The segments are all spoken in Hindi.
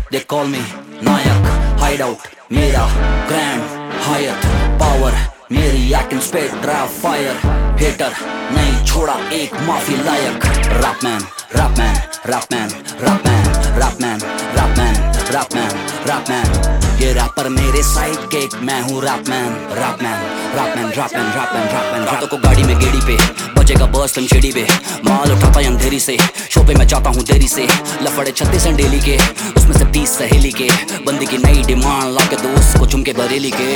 दे कॉल मी नायक, हाइड आउट मेरा ग्रैंड हायत, पावर मेरी acting speed drive fire, hater नहीं छोड़ा एक माफी लायक। रैपमैन रैपमैन रैपमैन रैपमैन रैपमैन रैपमैन रैपमैन रैपमैन, ये रैपर मेरे साइड केक, मैं हूँ रैपमैन रैपमैन रैपमैन रैपमैन रैपमैन रैपमैन। रातों को गाड़ी में गेड़ी पे बजेगा बस तुम शेडी पे, माल उठाता अंधेरी से, शो पे मैं जाता हूँ देरी से, लफड़े 36 हैं डेली के, उसमें से 30 सहेली के, बंदी की नई डिमांड लाके दोस्त को चुमके बरेली के।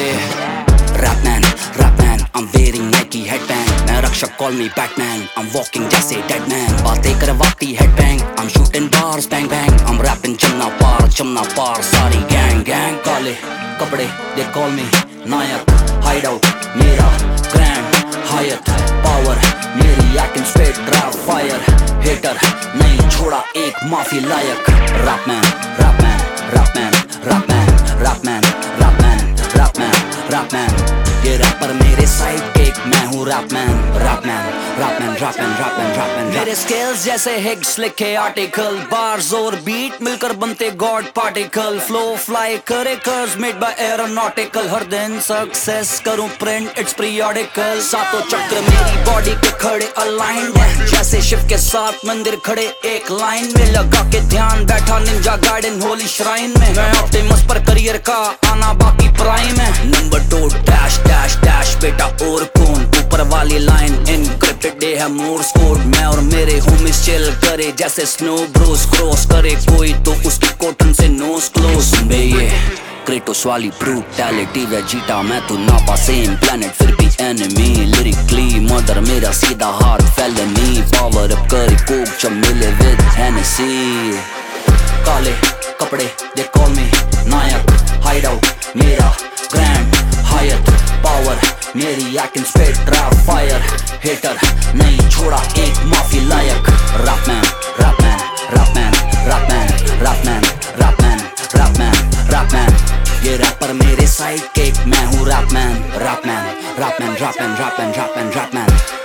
रैपमैन रैपमैन I'm wearing Nike headband, मैं रक्षक call me Batman, I'm walking जैसे dead man, बातें करवाती headbang, I'm shooting bars bang bang, I'm rapping चमना पार सारी gang gang। काले कपड़े they call me Nayak, hide out मेरा grand हायत, power मेरी acting straight drive fire, hater नहीं छोड़ा एक माफी लायक। Rapman Rapman Rapman Rapman Rapman Rapman Rapman Rapman, ये रैपर मेरे साइड केक, मैं हूँ रैपमैन रैपमैन रैपमैन रैपमैन रैपमैन रैपमैन। मेरे स्किल्स जैसे हिग्स लिखे आर्टिकल, बार्स और बीट मिलकर बनते गॉड पार्टिकल, फ्लो फ्लाई करे कर्व्स मेड बाय एरोनॉटिकल, हर दिन सक्सेस करूँ प्रिंट इट्स पीरियोडिकल, सातों चक्र मेरी बॉडी के खड़े अलाइंड है, जैसे शिव के साथ मंदिर खड़े एक लाइन में, लगा के ध्यान बैठा निंजा गार्डन होली श्राइन में, मैं ऑप्टिमस पर करियर का आना बाकी प्राइम है। नंबर 2 डैश डैश डैश बेटा और कौन, ऊपर वाली लाइन इनक्रिप्टेड डे है मोर्स कोड, मैं और मेरे होमिस चिल करे जैसे स्नो ब्रोस, क्रॉस करे कोई तो उसकी कॉटन से नोज क्लोज। बे ये क्रेटोस वाली ब्रूटैलिटी वेजिटा, मैं तो नापा सेम प्लेनेट फिर भी एनिमी, लिरिकली मदर मेरा सीधा हार्ट फेलनी, पावर अप करे कोक जब मिले विद हेनेसी। काले कपड़े दे कॉल मी नायक, हाइड आउट मेरा ग्रैंड हायत, पावर मेरी acting straight drive fire, hater नहीं छोड़ा एक माफी लायक। रैपमैन रैपमैन रैपमैन रैपमैन रैपमैन रैपमैन रैपमैन रैपमैन, ये रैपर मेरे साइड केक, मैं हूँ रैपमैन रैपमैन रैपमैन रैपमैन रैपमैन रैपमैन रैपमैन।